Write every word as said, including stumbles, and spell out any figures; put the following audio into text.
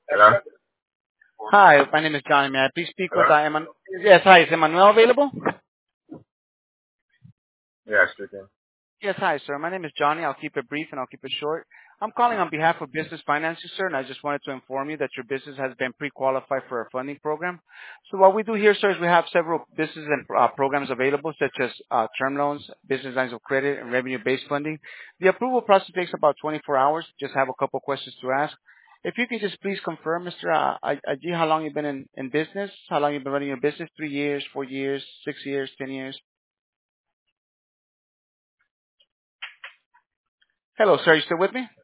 Hello? Hi, my name is Johnny. May I please speak with uh, Eman- Yes, hi. Is Emmanuel available? Yeah, speaking. Yes, hi, sir. My name is Johnny. I'll keep it brief and I'll keep it short. I'm calling on behalf of Business Finances, sir, and I just wanted to inform you that your business has been pre-qualified for a funding program. So what we do here, sir, is we have several business and uh, programs available, such as uh, term loans, business lines of credit, and revenue-based funding. The approval process takes about twenty-four hours. Just have a couple questions to ask. If you could just please confirm, Mister Uh, Ajit, how long you've been in, in business, how long you've been running your business, three years, four years, six years, ten years. Hello, sir. Are you still with me?